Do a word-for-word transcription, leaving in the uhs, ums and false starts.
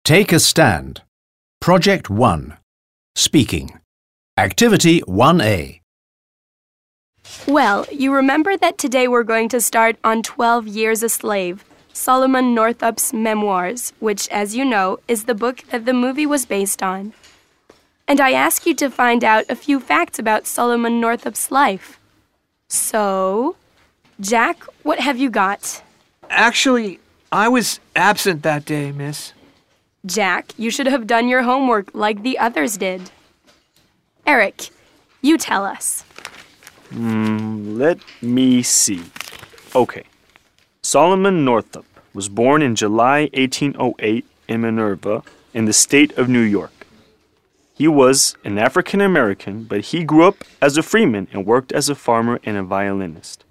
Take a stand. Project one. Speaking. Activity one A. Well, you remember that today we're going to start on twelve Years a Slave, Solomon Northup's memoirs, which, as you know, is the book that the movie was based on. And I ask you to find out a few facts about Solomon Northup's life. So, Jack, what have you got? Actually, I was absent that day, miss. Jack, you should have done your homework like the others did. Eric, you tell us. Mm, let me see. Okay. Solomon Northup was born in July eighteen oh eight in Minerva, in the state of New York. He was an African American, but he grew up as a freeman and worked as a farmer and a violinist.